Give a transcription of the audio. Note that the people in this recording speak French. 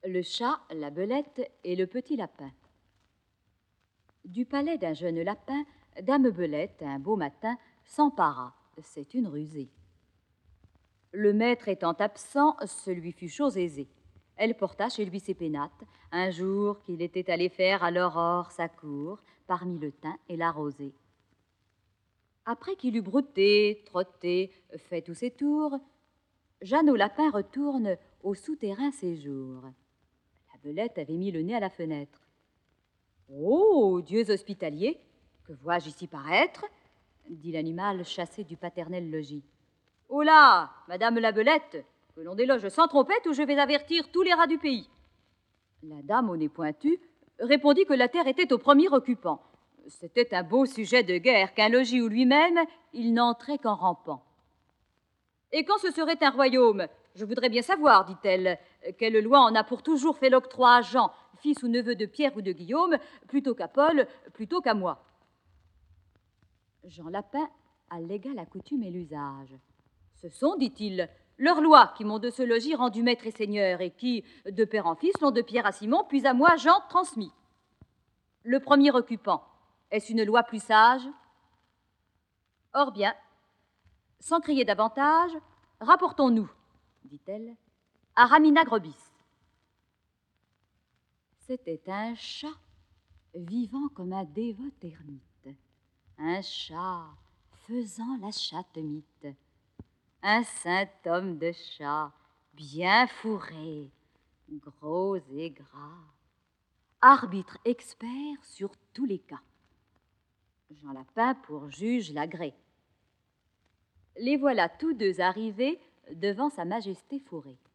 Le chat, la belette et le petit lapin. Du palais d'un jeune lapin, dame Belette, un beau matin, s'empara. C'est une rusée. Le maître étant absent, ce lui fut chose aisée. Elle porta chez lui ses pénates, un jour qu'il était allé faire à l'aurore sa cour, parmi le thym et la rosée. Après qu'il eut brouté, trotté, fait tous ses tours, Jeanne au lapin retourne au souterrain séjour. La belette avait mis le nez à la fenêtre. Oh, dieux hospitaliers, que vois-je ici paraître? Dit l'animal chassé du paternel logis. Oh là, madame la belette, que l'on déloge sans trompette ou je vais avertir tous les rats du pays. La dame au nez pointu répondit que la terre était au premier occupant. C'était un beau sujet de guerre qu'un logis où lui-même il n'entrait qu'en rampant. Et quand ce serait un royaume, je voudrais bien savoir, dit-elle, quelle loi en a pour toujours fait l'octroi à Jean, fils ou neveu de Pierre ou de Guillaume, plutôt qu'à Paul, plutôt qu'à moi. Jean Lapin allégua la coutume et l'usage. Ce sont, dit-il, leurs lois qui m'ont de ce logis rendu maître et seigneur, et qui, de père en fils, l'ont de Pierre à Simon, puis à moi, Jean, transmis. Le premier occupant, est-ce une loi plus sage? Or bien, sans crier davantage, rapportons-nous, dit-elle, à Ramina Grobis. C'était un chat, vivant comme un dévot ermite, un chat faisant la chatte-mite, un saint homme de chat, bien fourré, gros et gras, arbitre expert sur tous les cas. Jean Lapin pour juge l'agrée. Les voilà tous deux arrivés devant sa majesté fourrée.